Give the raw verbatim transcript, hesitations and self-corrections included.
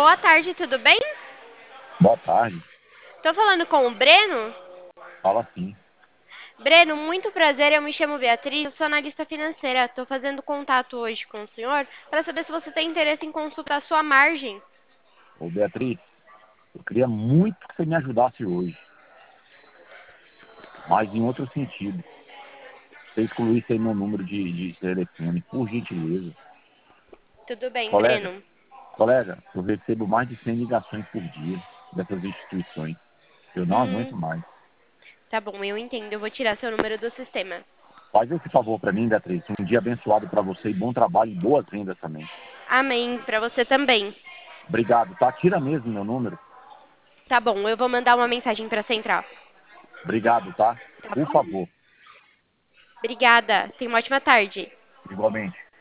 Boa tarde, tudo bem? Boa tarde. Tô falando com o Breno. Fala sim. Breno, muito prazer, eu me chamo Beatriz, eu sou analista financeira. Tô fazendo contato hoje com o senhor para saber se você tem interesse em consultar sua margem. Ô, Beatriz, eu queria muito que você me ajudasse hoje, mas em outro sentido. Você excluísse aí meu número de, de telefone, por gentileza. Tudo bem, Colega, Breno? colega, eu recebo mais de cem ligações por dia dessas instituições. Eu não Hum, aguento mais. tá bom, eu entendo. Eu vou tirar seu número do sistema. Faz esse favor para mim, Beatriz. Um dia abençoado para você e bom trabalho e boas vendas também. Amém, pra você também. Obrigado, tá? Tira mesmo meu número. Tá bom, eu vou mandar uma mensagem pra central. Obrigado, tá? Tá Por bom? favor. Obrigada. Tenha uma ótima tarde. Igualmente.